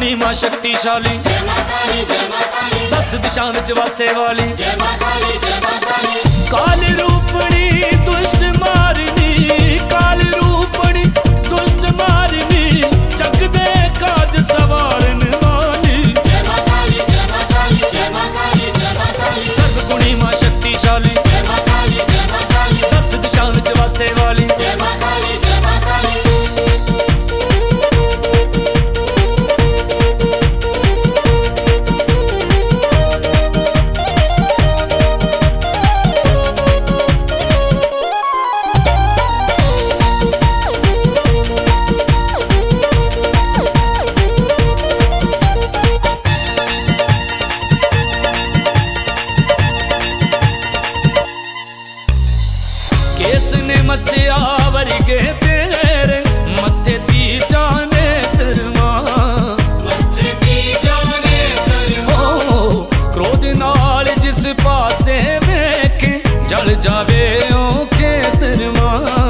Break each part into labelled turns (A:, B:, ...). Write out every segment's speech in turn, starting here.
A: गुणी मां शक्तिशाली, 10 दिशा विच वासे वाली, काल रूपणी दुष्ट मारनी, काल रूपणी दुष्ट मारनी, जग दे काज सवारन वाली, सर्व गुणी मां शक्तिशाली, 10 दिशा विच वासे वाली। केसने मस्या वर्गे तेरे मत्थे दी जाने तरमा, क्रोध नाल जिस पासे वेखे जल जावे ओखे तरमा,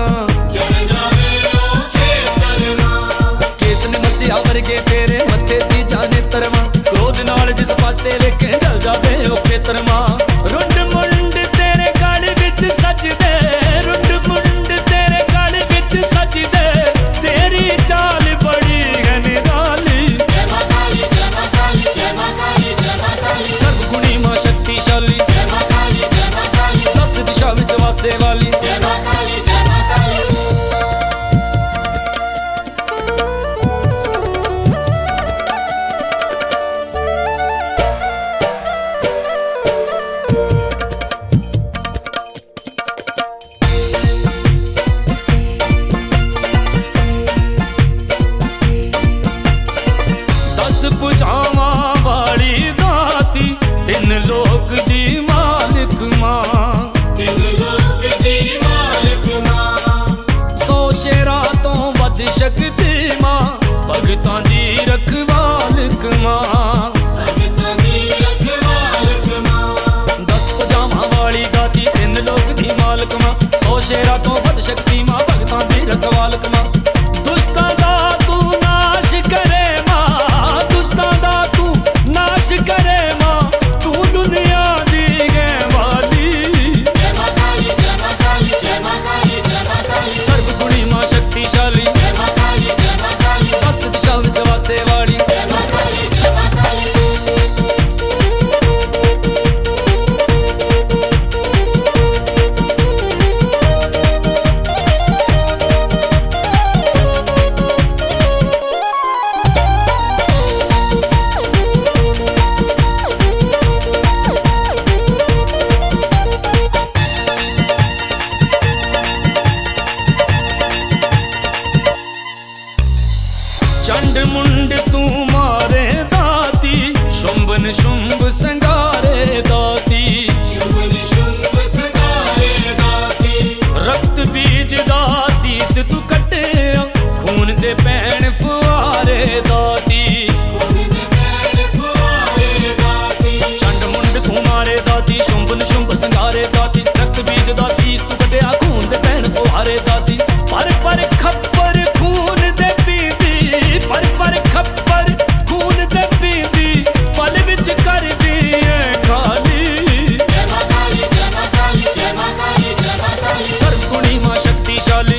A: केसने मस्या वर्गे तेरे मत्थे दी जाने तरमा, क्रोध नाल जिस पासे वेखे जल जावे ओखे तरमा। रुंड मुंड तेरे गल विच सजदे, रुंड मुंड तेरे गल विच सजदे, तेरी चाल बड़ी है निराली, सर्व गुणी मां शक्तिशाली, 10 दिशा विच वासे वाली। बुझावा वाली दाती, 3 लोक दी मालिक मां, 100 शेरा तो वध शक्ति मां, भगतां दी रखवालक मां, 10 भुजावां वाली दाती, 3 लोक दी मालिक मां, 100 शेरा तो वध शक्ति मां, भगतां दी रखवालक मां। दुष्टां दा तू नाश करे मां, दुष्टां दा तू नाश करे मां, तू दुनिया दी है वाली, सर्व गुणी मां शक्तिशाली, 10 दिशा विच वासे वाली। चंड मुंड तू मारे दाती, शुंभन शुंभ संगारे दाती, रक्त बीज दा सीस तू कटे, खून दे पैण फुआरे दाती, चंड मुंड तू मारे दाती, शुंभन शुंभ संगारे दाती, रक्त बीज दा सीस तू कटे, खून दे पैण फुआरे दाती। पर खप्पर खून दे पींदी, पर खप्पर खून दे पींदी, पल विच कर दी है खाली, सर्व गुणी मां शक्तिशाली,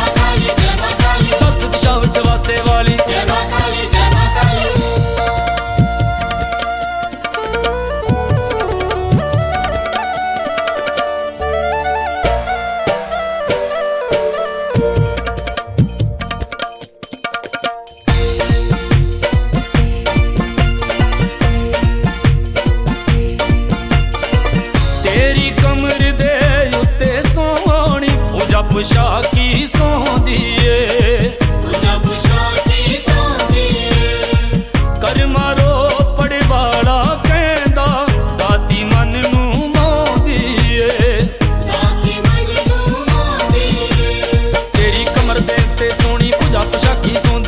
A: 10 दिशा विच वासे वाली। तेरी कमर दे उत्ते सोहणी, जब शाकी सौंदी ए, कर्मा रोपड़ वाला कहंदा, दाती मन नूं मौंदी ए, तेरी कमर दे उत्ते सोहणी, पूजा पोशाकी सौंदी